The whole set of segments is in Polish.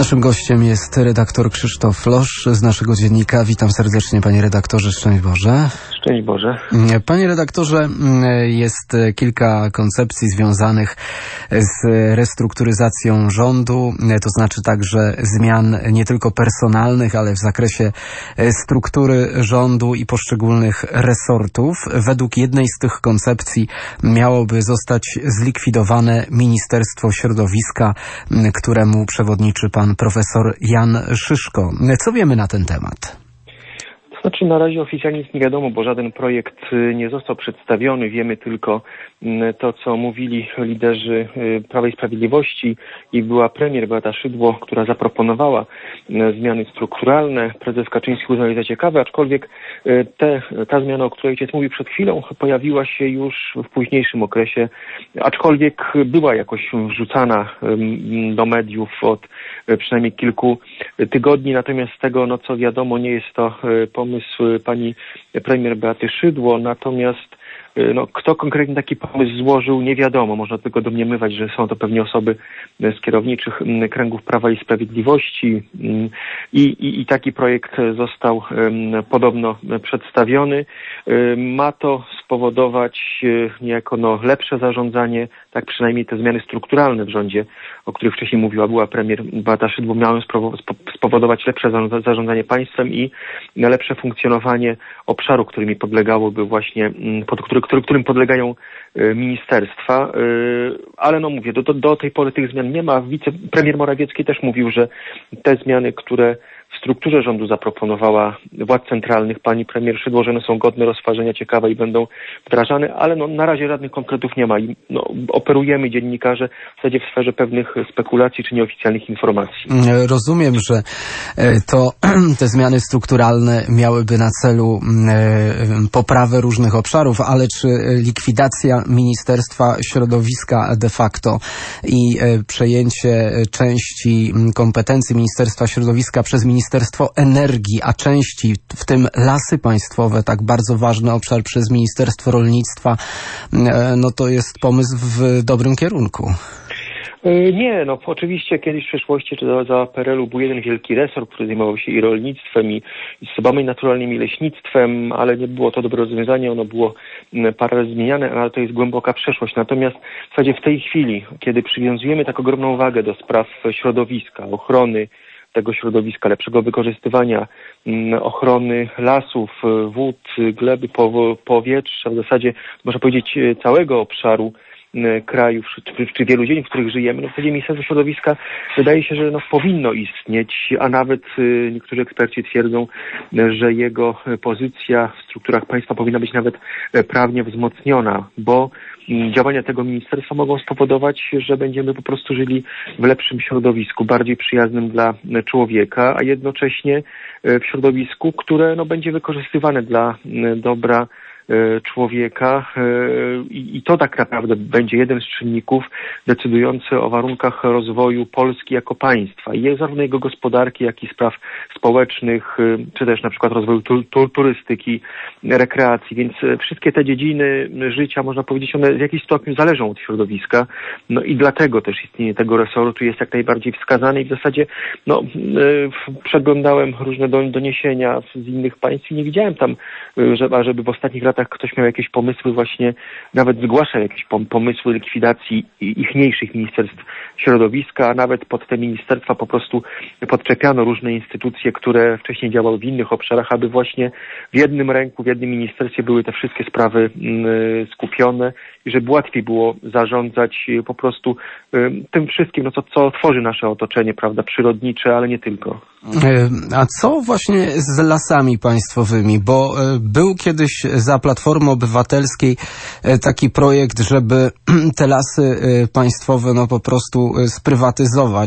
Naszym gościem jest redaktor Krzysztof Losz z naszego dziennika. Witam serdecznie, panie redaktorze. Szczęść Boże. Szczęść Boże. Panie redaktorze, jest kilka koncepcji związanych z restrukturyzacją rządu, to znaczy także zmian nie tylko personalnych, ale w zakresie struktury rządu i poszczególnych resortów. Według jednej z tych koncepcji miałoby zostać zlikwidowane Ministerstwo Środowiska, któremu przewodniczy pan profesor Jan Szyszko. Co wiemy na ten temat? Znaczy na razie oficjalnie nic nie wiadomo, bo żaden projekt nie został przedstawiony. Wiemy tylko to, co mówili liderzy Prawa i Sprawiedliwości i była premier Beata Szydło, która zaproponowała zmiany strukturalne. Prezes Kaczyński uznał je za ciekawe, aczkolwiek ta zmiana, o której ojciec mówił przed chwilą, pojawiła się już w późniejszym okresie, aczkolwiek była jakoś wrzucana do mediów od przynajmniej kilku tygodni. Natomiast z tego, co wiadomo, nie jest to pomysł pani premier Beaty Szydło, natomiast kto konkretnie taki pomysł złożył, nie wiadomo. Można tylko domniemywać, że są to pewnie osoby z kierowniczych kręgów Prawa i Sprawiedliwości i taki projekt został podobno przedstawiony. Ma to spowodować niejako lepsze zarządzanie, tak przynajmniej te zmiany strukturalne w rządzie, o których wcześniej mówiła była premier Beata Szydło, miały spowodować lepsze zarządzanie państwem i lepsze funkcjonowanie obszaru, którymi podlegałoby właśnie, którym podlegają ministerstwa, ale mówię, do tej pory tych zmian nie ma. Wicepremier Morawiecki też mówił, że te zmiany, które w strukturze rządu zaproponowała władz centralnych pani premier Szydło, że one są godne rozważenia, ciekawe i będą wdrażane, ale na razie żadnych konkretów nie ma i operujemy dziennikarze w zasadzie w sferze pewnych spekulacji czy nieoficjalnych informacji. Rozumiem, że te zmiany strukturalne miałyby na celu poprawę różnych obszarów, ale czy likwidacja Ministerstwa Środowiska de facto i przejęcie części kompetencji Ministerstwa Środowiska przez Ministerstwo Energii, a części, w tym Lasy Państwowe, tak bardzo ważny obszar, przez Ministerstwo Rolnictwa, to jest pomysł w dobrym kierunku. Nie, oczywiście kiedyś w przeszłości, czy za PRL-u był jeden wielki resort, który zajmował się i rolnictwem, i zasobami naturalnymi, i leśnictwem, ale nie było to dobre rozwiązanie, ono było parę razy zmieniane, ale to jest głęboka przeszłość. Natomiast w zasadzie w tej chwili, kiedy przywiązujemy tak ogromną wagę do spraw środowiska, ochrony tego środowiska, lepszego wykorzystywania, ochrony lasów, wód, gleby, powietrza, w zasadzie można powiedzieć całego obszaru krajów, czy wielu dziedzin, w których żyjemy, w zasadzie Ministerstwo Środowiska wydaje się, że powinno istnieć, a nawet niektórzy eksperci twierdzą, że jego pozycja w strukturach państwa powinna być nawet prawnie wzmocniona, bo działania tego ministerstwa mogą spowodować, że będziemy po prostu żyli w lepszym środowisku, bardziej przyjaznym dla człowieka, a jednocześnie w środowisku, które będzie wykorzystywane dla dobra człowieka i to tak naprawdę będzie jeden z czynników decydujący o warunkach rozwoju Polski jako państwa. I zarówno jego gospodarki, jak i spraw społecznych, czy też na przykład rozwoju turystyki, rekreacji. Więc wszystkie te dziedziny życia, można powiedzieć, one w jakiś stopniu zależą od środowiska. I dlatego też istnienie tego resortu jest jak najbardziej wskazane i w zasadzie przeglądałem różne doniesienia z innych państw i nie widziałem tam, żeby w ostatnich latach ktoś miał jakieś pomysły, właśnie nawet zgłaszał jakieś pomysły likwidacji ichniejszych ministerstw środowiska, a nawet pod te ministerstwa po prostu podczepiano różne instytucje, które wcześniej działały w innych obszarach, aby właśnie w jednym ręku, w jednym ministerstwie były te wszystkie sprawy skupione i żeby łatwiej było zarządzać po prostu tym wszystkim, co tworzy nasze otoczenie, prawda, przyrodnicze, ale nie tylko. A co właśnie z lasami państwowymi? Bo był kiedyś za Platformy Obywatelskiej taki projekt, żeby te lasy państwowe po prostu sprywatyzować.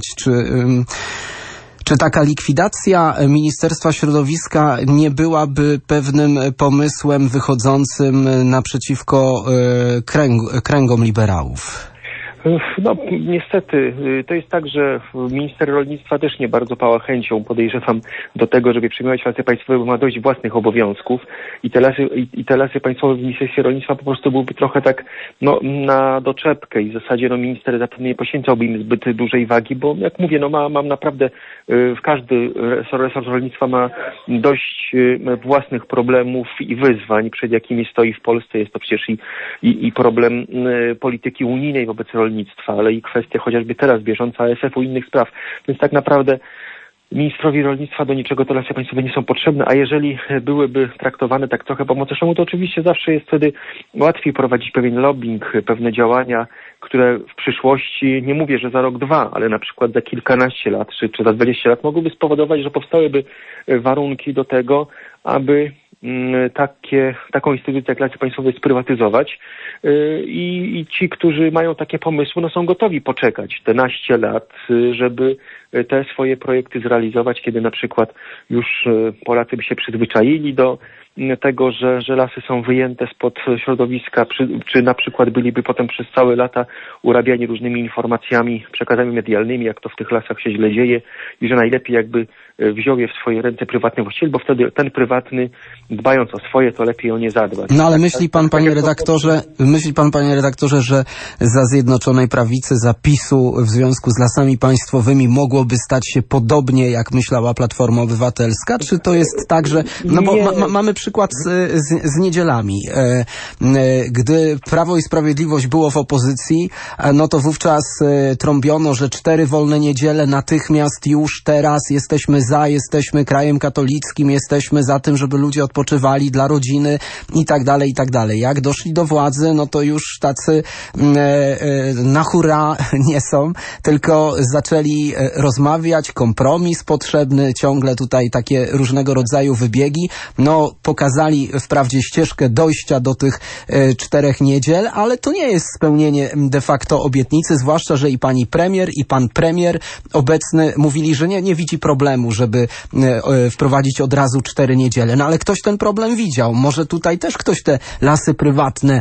Czy taka likwidacja Ministerstwa Środowiska nie byłaby pewnym pomysłem wychodzącym naprzeciwko kręgom liberałów? No niestety, to jest tak, że minister rolnictwa też nie bardzo pała chęcią, podejrzewam, do tego, żeby przejmować Lasy Państwowe, bo ma dość własnych obowiązków i te lasy państwowe w Ministerstwie Rolnictwa po prostu byłyby trochę tak na doczepkę i w zasadzie minister zapewne nie poświęcałby im zbyt dużej wagi, bo jak mówię, mam naprawdę, każdy resort rolnictwa ma dość własnych problemów i wyzwań, przed jakimi stoi w Polsce. Jest to przecież i problem polityki unijnej wobec rolnictwa, ale i kwestia chociażby teraz bieżąca ASF-u i innych spraw. Więc tak naprawdę ministrowi rolnictwa do niczego te lasy państwowe nie są potrzebne, a jeżeli byłyby traktowane tak trochę po macoszemu, to oczywiście zawsze jest wtedy łatwiej prowadzić pewien lobbying, pewne działania, które w przyszłości, nie mówię, że za rok, dwa, ale na przykład za kilkanaście lat, czy za 20 lat mogłyby spowodować, że powstałyby warunki do tego, aby taką instytucję jak Lasy Państwowe sprywatyzować i ci, którzy mają takie pomysły, są gotowi poczekać te naście lat, żeby te swoje projekty zrealizować, kiedy na przykład już Polacy by się przyzwyczaili do tego, że lasy są wyjęte spod środowiska, czy na przykład byliby potem przez całe lata urabiani różnymi informacjami, przekazami medialnymi, jak to w tych lasach się źle dzieje i że najlepiej jakby wziął je w swoje ręce prywatny właściciel, bo wtedy ten prywatny, dbając o swoje, to lepiej o nie zadbać. No ale myśli pan, panie redaktorze, że za Zjednoczonej Prawicy, za PiS-u w związku z lasami państwowymi mogłoby stać się podobnie, jak myślała Platforma Obywatelska? Czy to jest tak, że... No bo mamy przykład z niedzielami. Gdy Prawo i Sprawiedliwość było w opozycji, no to wówczas trąbiono, że 4 wolne niedziele natychmiast już teraz jesteśmy krajem katolickim, jesteśmy za tym, żeby ludzie odpoczywali dla rodziny i tak dalej, i tak dalej. Jak doszli do władzy, no to już tacy na hurra nie są, tylko zaczęli rozmawiać, kompromis potrzebny, ciągle tutaj takie różnego rodzaju wybiegi. No, pokazali wprawdzie ścieżkę dojścia do tych 4 niedziel, ale to nie jest spełnienie de facto obietnicy, zwłaszcza, że i pani premier, i pan premier obecny mówili, że nie widzi problemu, żeby wprowadzić od razu 4 niedziele. No ale ktoś ten problem widział. Może tutaj też ktoś te lasy prywatne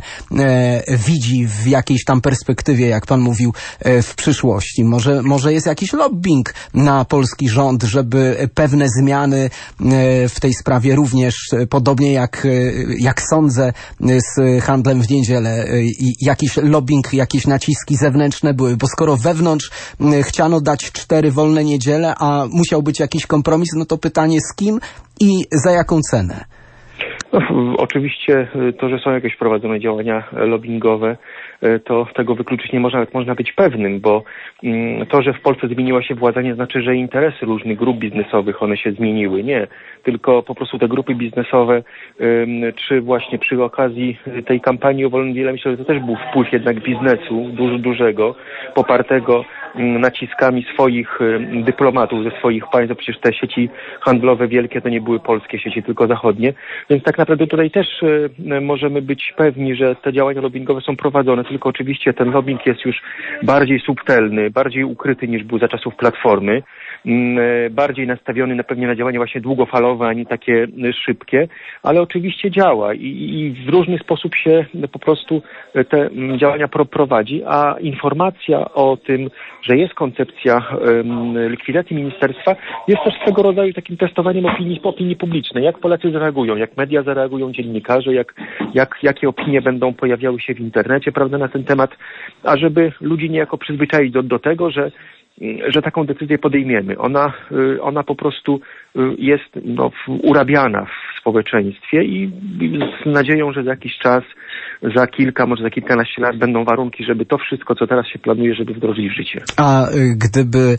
widzi w jakiejś tam perspektywie, jak pan mówił, w przyszłości. Może jest jakiś lobbying na polski rząd, żeby pewne zmiany w tej sprawie również, podobnie jak sądzę z handlem w niedzielę, jakiś lobbying, jakieś naciski zewnętrzne były, bo skoro wewnątrz chciano dać 4 wolne niedziele, a musiał być jakiś kompromis, no to pytanie z kim i za jaką cenę? No, oczywiście to, że są jakieś prowadzone działania lobbyingowe, to tego wykluczyć nie można, można być pewnym, bo to, że w Polsce zmieniła się władza, nie znaczy, że interesy różnych grup biznesowych, one się zmieniły. Nie, tylko po prostu te grupy biznesowe, czy właśnie przy okazji tej kampanii o wolnym niedzielę, myślę, że to też był wpływ jednak biznesu dużego, popartego naciskami swoich dyplomatów ze swoich państw, bo przecież te sieci handlowe wielkie to nie były polskie sieci, tylko zachodnie, więc tak naprawdę tutaj też możemy być pewni, że te działania lobbyingowe są prowadzone, tylko oczywiście ten lobbying jest już bardziej subtelny, bardziej ukryty niż był za czasów Platformy, bardziej nastawiony pewnie na działania właśnie długofalowe, a nie takie szybkie, ale oczywiście działa i w różny sposób się po prostu te działania prowadzi, a informacja o tym, że jest koncepcja likwidacji ministerstwa, jest też swego rodzaju takim testowaniem opinii publicznej. Jak Polacy zareagują, jak media zareagują, dziennikarze, jakie opinie będą pojawiały się w internecie, prawda, na ten temat, a żeby ludzi niejako przyzwyczaić do tego, że taką decyzję podejmiemy. Ona po prostu jest urabiana w społeczeństwie i z nadzieją, że za jakiś czas, za kilka, może za kilkanaście lat będą warunki, żeby to wszystko, co teraz się planuje, żeby wdrożyć w życie. A gdyby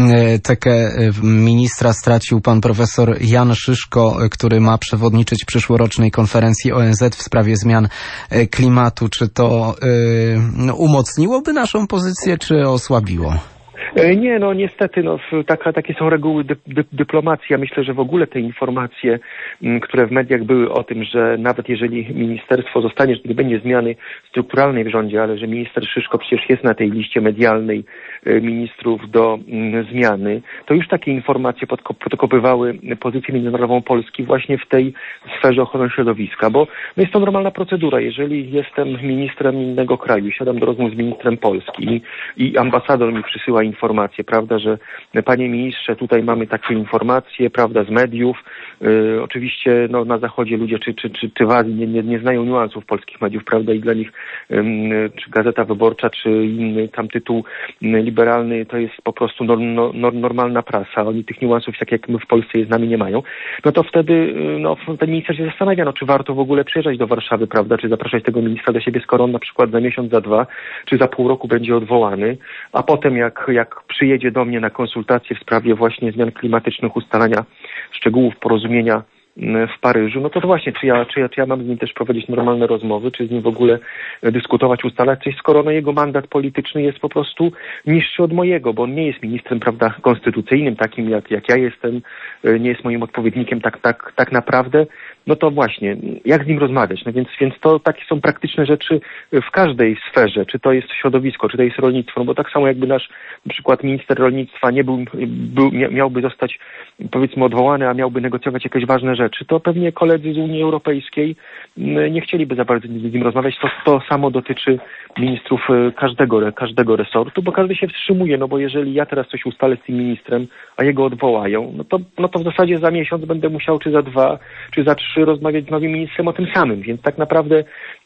tekę ministra stracił pan profesor Jan Szyszko, który ma przewodniczyć przyszłorocznej konferencji ONZ w sprawie zmian klimatu, czy to umocniłoby naszą pozycję, czy osłabiło? Nie, no niestety, takie są reguły dyplomacji. Ja myślę, że w ogóle te informacje, które w mediach były o tym, że nawet jeżeli ministerstwo zostanie, że nie będzie zmiany strukturalnej w rządzie, ale że minister Szyszko przecież jest na tej liście medialnej ministrów do zmiany, to już takie informacje podkopywały pozycję międzynarodową Polski właśnie w tej sferze ochrony środowiska, bo jest to normalna procedura. Jeżeli jestem ministrem innego kraju, siadam do rozmów z ministrem Polski i ambasador mi przysyła informacje, prawda, że panie ministrze, tutaj mamy takie informacje, prawda, z mediów. Oczywiście na Zachodzie ludzie czy w Azji nie znają niuansów polskich mediów, prawda, i dla nich czy Gazeta Wyborcza, czy inny tam tytuł liberalny to jest po prostu normalna prasa. Oni tych niuansów, tak jak my w Polsce je z nami nie mają. No to wtedy ten minister się zastanawia, czy warto w ogóle przyjeżdżać do Warszawy, prawda, czy zapraszać tego ministra do siebie, skoro on na przykład za miesiąc, za dwa, czy za pół roku będzie odwołany, a potem jak przyjedzie do mnie na konsultacje w sprawie właśnie zmian klimatycznych, ustalania szczegółów porozumienia w Paryżu, no to właśnie, czy ja mam z nim też prowadzić normalne rozmowy, czy z nim w ogóle dyskutować, ustalać coś, skoro jego mandat polityczny jest po prostu niższy od mojego, bo on nie jest ministrem, prawda, konstytucyjnym, takim jak ja jestem, nie jest moim odpowiednikiem tak naprawdę. No to właśnie, jak z nim rozmawiać? No więc to takie są praktyczne rzeczy w każdej sferze, czy to jest środowisko, czy to jest rolnictwo, no bo tak samo jakby nasz na przykład minister rolnictwa miałby zostać, powiedzmy, odwołany, a miałby negocjować jakieś ważne rzeczy, to pewnie koledzy z Unii Europejskiej nie chcieliby za bardzo z nim rozmawiać. To samo dotyczy ministrów każdego resortu, bo każdy się wstrzymuje, no bo jeżeli ja teraz coś ustalę z tym ministrem, a jego odwołają, no to w zasadzie za miesiąc będę musiał, czy za 2, czy za 3 rozmawiać z nowym ministrem o tym samym, więc tak naprawdę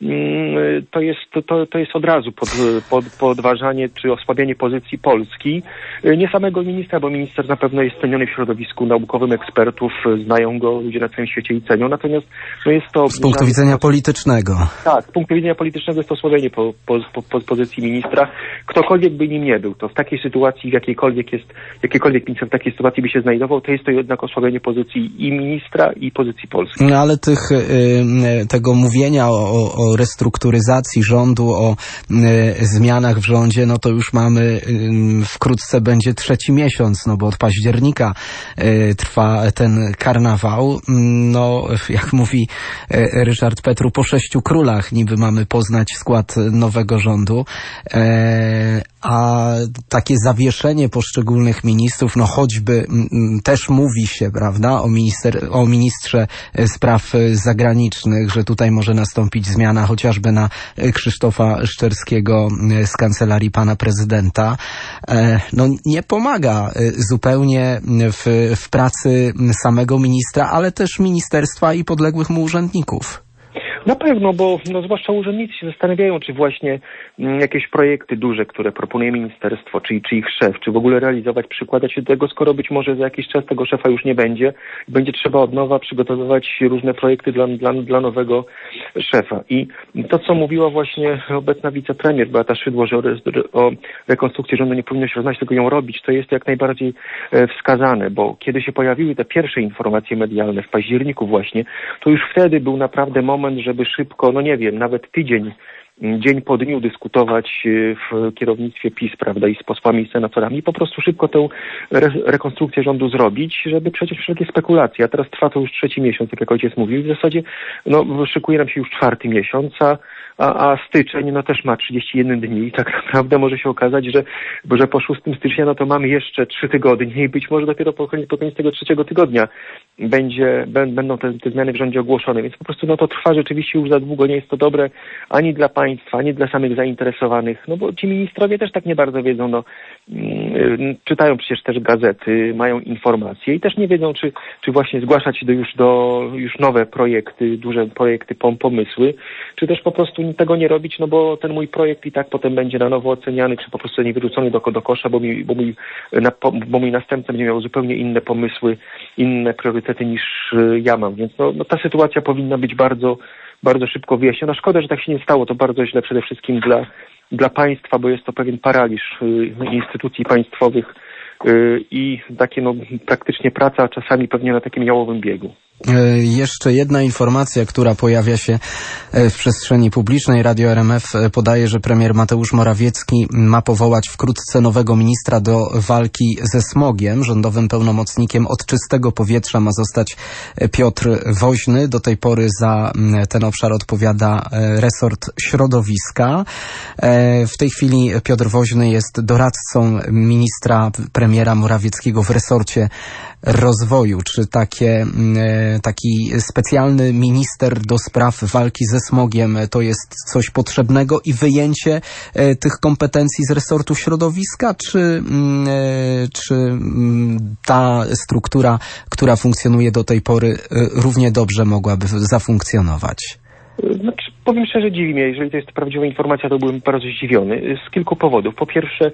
to jest od razu podważanie czy osłabianie pozycji Polski. Nie samego ministra, bo minister na pewno jest ceniony w środowisku naukowym, ekspertów, znają go ludzie na całym świecie i cenią, natomiast jest to... Z punktu widzenia politycznego. Tak, z punktu widzenia politycznego jest to osłabienie pozycji ministra. Ktokolwiek by nim nie był, to w takiej sytuacji, jakiejkolwiek minister w takiej sytuacji by się znajdował, to jest to jednak osłabienie pozycji i ministra, i pozycji Polski. No ale tego mówienia o restrukturyzacji rządu, o zmianach w rządzie, no to już mamy, wkrótce będzie 3. miesiąc, no bo od października trwa ten karnawał. No, jak mówi Ryszard Petru, po 6 królach niby mamy poznać skład nowego rządu, a takie zawieszenie poszczególnych ministrów, no choćby też mówi się, prawda, o ministrze spraw zagranicznych, że tutaj może nastąpić zmiana chociażby na Krzysztofa Szczerskiego z kancelarii pana prezydenta. No nie pomaga zupełnie w pracy samego ministra, ale też ministerstwa i podległych mu urzędników. Na pewno, bo zwłaszcza urzędnicy się zastanawiają, czy właśnie jakieś projekty duże, które proponuje ministerstwo, czy ich szef, czy w ogóle realizować, przykładać się do tego, skoro być może za jakiś czas tego szefa już nie będzie. Będzie trzeba od nowa przygotowywać różne projekty dla nowego szefa. I to, co mówiła właśnie obecna wicepremier Beata Szydło, że o rekonstrukcji rządu nie powinno się rozmawiać, tylko ją robić, to jest jak najbardziej wskazane, bo kiedy się pojawiły te pierwsze informacje medialne w październiku właśnie, to już wtedy był naprawdę moment, żeby szybko, no nie wiem, nawet dzień po dniu dyskutować w kierownictwie PiS, prawda, i z posłami i senatorami, i po prostu szybko tę rekonstrukcję rządu zrobić, żeby przecież wszelkie spekulacje. A teraz trwa to już 3. miesiąc, tak jak ojciec mówił. W zasadzie szykuje nam się już 4. miesiąc, a styczeń też ma 31 dni i tak naprawdę może się okazać, że po 6 stycznia to mamy jeszcze 3 tygodnie i być może dopiero po koniec tego 3. tygodnia będą te zmiany w rządzie ogłoszone, więc po prostu to trwa rzeczywiście już za długo, nie jest to dobre ani dla państwa, ani dla samych zainteresowanych, no bo ci ministrowie też tak nie bardzo wiedzą, czytają przecież też gazety, mają informacje i też nie wiedzą, czy właśnie zgłaszać się już nowe projekty, duże projekty, pomysły, czy też po prostu tego nie robić, no bo ten mój projekt i tak potem będzie na nowo oceniany, czy po prostu nie wyrzucony do kosza, bo mój następca będzie miał zupełnie inne pomysły, inne priorytety niż ja mam, więc ta sytuacja powinna być bardzo, bardzo szybko wyjaśniona. Szkoda, że tak się nie stało, to bardzo źle przede wszystkim dla państwa, bo jest to pewien paraliż instytucji państwowych i takie praktycznie praca czasami pewnie na takim jałowym biegu. Jeszcze jedna informacja, która pojawia się w przestrzeni publicznej. Radio RMF podaje, że premier Mateusz Morawiecki ma powołać wkrótce nowego ministra do walki ze smogiem. Rządowym pełnomocnikiem od czystego powietrza ma zostać Piotr Woźny. Do tej pory za ten obszar odpowiada resort środowiska. W tej chwili Piotr Woźny jest doradcą ministra premiera Morawieckiego w resorcie rozwoju. Czy taki specjalny minister do spraw walki ze smogiem to jest coś potrzebnego i wyjęcie tych kompetencji z resortu środowiska, czy ta struktura, która funkcjonuje do tej pory, równie dobrze mogłaby zafunkcjonować? Znaczy, powiem szczerze, dziwi mnie. Jeżeli to jest prawdziwa informacja, to byłem bardzo zdziwiony z kilku powodów. Po pierwsze,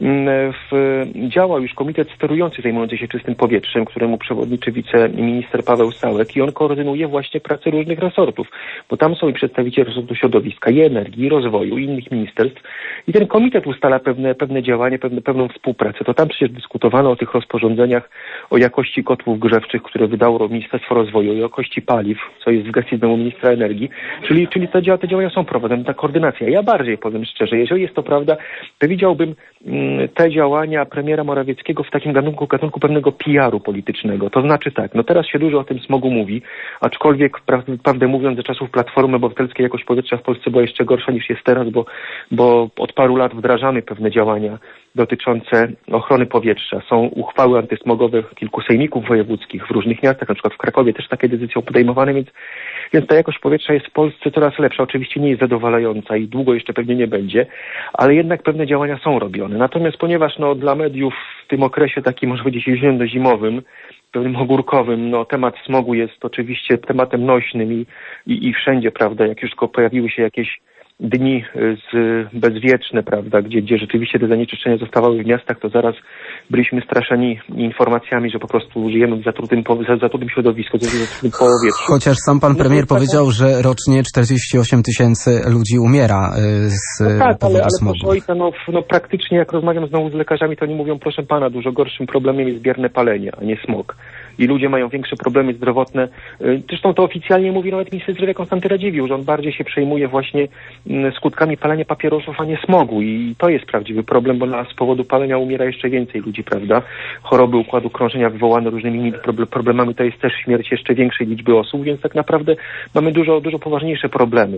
działa już komitet sterujący zajmujący się czystym powietrzem, któremu przewodniczy wiceminister Paweł Sałek i on koordynuje właśnie pracę różnych resortów, bo tam są i przedstawiciele resortu środowiska, i energii, i rozwoju, i innych ministerstw i ten komitet ustala pewne działania, pewną współpracę. To tam przecież dyskutowano o tych rozporządzeniach, o jakości kotłów grzewczych, które wydało Ministerstwo Rozwoju, i o jakości paliw, co jest w gestii ministra energii. Czyli te działania są prowadzone, ta koordynacja. Ja bardziej powiem szczerze, jeżeli jest to prawda, to widziałbym te działania premiera Morawieckiego w takim gatunku pewnego PR-u politycznego. To znaczy tak, no teraz się dużo o tym smogu mówi, aczkolwiek prawdę mówiąc, za czasów Platformy Obywatelskiej jakość powietrza w Polsce była jeszcze gorsza niż jest teraz, bo od paru lat wdrażamy pewne działania dotyczące ochrony powietrza. Są uchwały antysmogowe kilku sejmików wojewódzkich w różnych miastach, na przykład w Krakowie też takie decyzje są podejmowane, więc ta jakość powietrza jest w Polsce coraz lepsza. Oczywiście nie jest zadowalająca i długo jeszcze pewnie nie będzie, ale jednak pewne działania są robione. Natomiast ponieważ dla mediów w tym okresie takim, można powiedzieć, jesienno-zimowym, pewnym ogórkowym, temat smogu jest oczywiście tematem nośnym i wszędzie, prawda, jak już tylko pojawiły się jakieś dni bezwieczne, prawda, gdzie rzeczywiście te zanieczyszczenia zostawały w miastach, to zaraz byliśmy straszeni informacjami, że po prostu żyjemy w zatrutym środowisku, w zatrutym powietrzu. Chociaż sam pan premier powiedział, że rocznie 48 000 ludzi umiera z powodu smogu. Proszę ojca, praktycznie jak rozmawiam znowu z lekarzami, to oni mówią, proszę pana, dużo gorszym problemem jest bierne palenie, a nie smog. I ludzie mają większe problemy zdrowotne. Zresztą to oficjalnie mówi nawet minister zdrowia Konstanty Radziwiłł, że on bardziej się przejmuje właśnie skutkami palenia papierosów, a nie smogu. I to jest prawdziwy problem, bo z powodu palenia umiera jeszcze więcej ludzi, prawda? Choroby układu krążenia wywołane różnymi innymi problemami, to jest też śmierć jeszcze większej liczby osób, więc tak naprawdę mamy dużo poważniejsze problemy.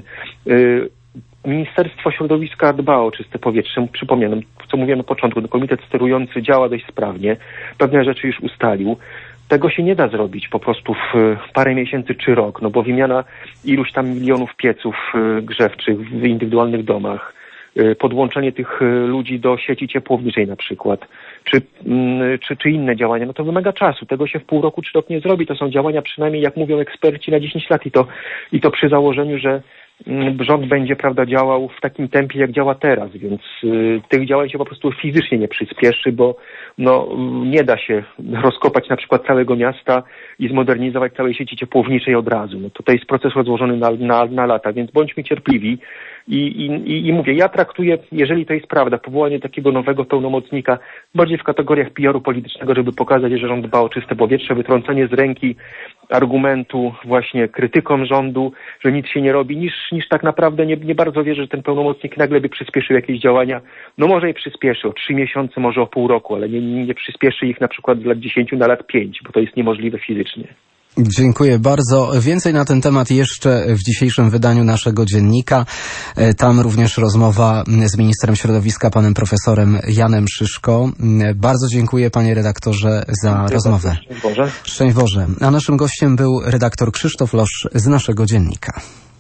Ministerstwo Środowiska dba o czyste powietrze. Przypominam, co mówiłem na początku, komitet sterujący działa dość sprawnie. Pewne rzeczy już ustalił. Tego się nie da zrobić po prostu w parę miesięcy czy rok, bo wymiana iluś tam milionów pieców grzewczych w indywidualnych domach, podłączenie tych ludzi do sieci ciepłowniczej na przykład, czy inne działania, to wymaga czasu. Tego się w pół roku czy rok nie zrobi. To są działania przynajmniej, jak mówią eksperci, na 10 lat i to przy założeniu, że rząd będzie, prawda, działał w takim tempie, jak działa teraz, więc tych działań się po prostu fizycznie nie przyspieszy, bo nie da się rozkopać na przykład całego miasta i zmodernizować całej sieci ciepłowniczej od razu. To jest proces rozłożony na lata, więc bądźmy cierpliwi i mówię, ja traktuję, jeżeli to jest prawda, powołanie takiego nowego pełnomocnika bardziej w kategoriach PR-u politycznego, żeby pokazać, że rząd dba o czyste powietrze, wytrącenie z ręki argumentu właśnie krytykom rządu, że nic się nie robi, niż tak naprawdę nie bardzo wierzę, że ten pełnomocnik nagle by przyspieszył jakieś działania. Może je przyspieszy o 3 miesiące, może o pół roku, ale nie przyspieszy ich na przykład z lat 10 na lat 5, bo to jest niemożliwe fizycznie. Dziękuję bardzo. Więcej na ten temat jeszcze w dzisiejszym wydaniu naszego dziennika. Tam również rozmowa z ministrem środowiska, panem profesorem Janem Szyszko. Bardzo dziękuję, panie redaktorze, za rozmowę. Szczęść Boże. Szczęść Boże. A naszym gościem był redaktor Krzysztof Losz z naszego dziennika.